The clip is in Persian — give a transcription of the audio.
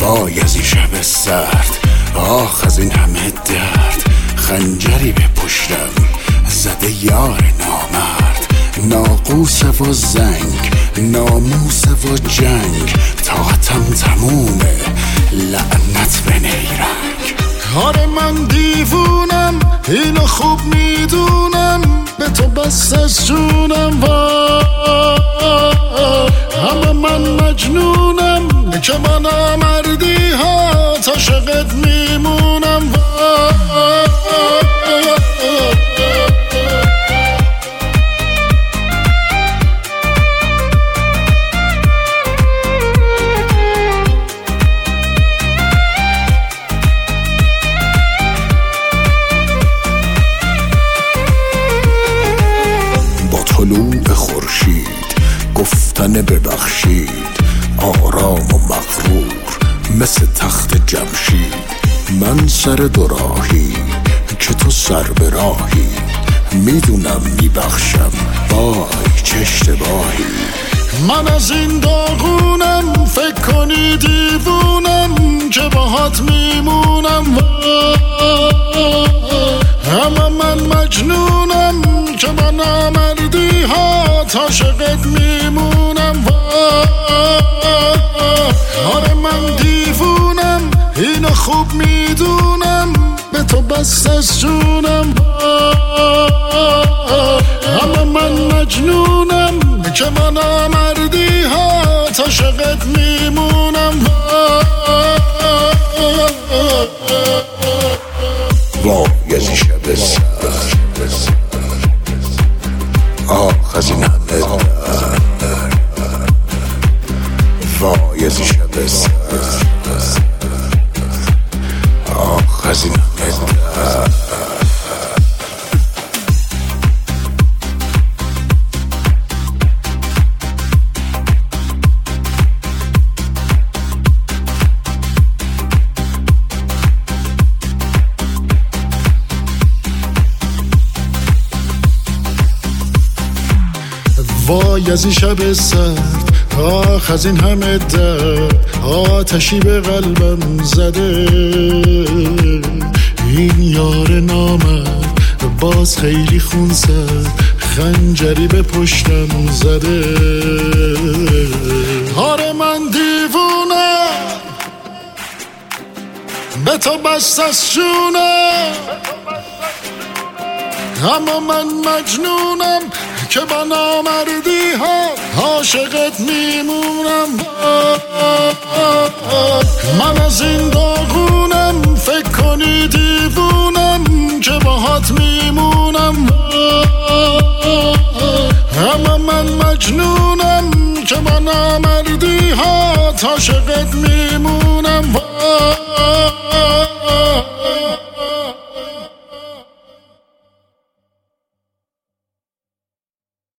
وای از این شب سرد، آخ از این همه درد. خنجری به پشتم زده یار نامرد، ناقوس و زنگ، ناموس و جنگ. طاقتم تمومه، لعنت به نیرنگ. آره من دیوونم، اینو خوب میدونم، به تو بس از جونم. اما من مجنونم که من نامردی ها عاشقت میمونم. طلوع خورشید گفتن ببخشید، آرام و مغرور مثل تخت جمشید. من سر دوراهی که تو سر به راهی، میدونم میبخشم وای چه اشتباهی. من از این داغونم، فکر کنی دیوونم که باهات میمونم. اما من مجنونم که من نامردی ها عاشقت میمونم. آره من دیوونم، اینو خوب میدونم، به تو بس از جونم. اما من مجنونم که من نامردی ها عاشقت میمونم. وای از این شب سرد، آخ از این همه درد. وای از این شب سرد، آخ از این همه درد. وای از این شب سرد، آخ از این همه درد. آتشی به قلبم زده، این یار نامرد باز خیلی خون زد، خنجری به پشتم زده. آره من دیوونم، به تو بس از جونم. اما من مجنونم که با نامردی ها عاشقت میمونم. من از این داغونم، فکر کنی دیوونم که باهات میمونم. اما من مجنونم که با نامردی ها عاشقت میمونم.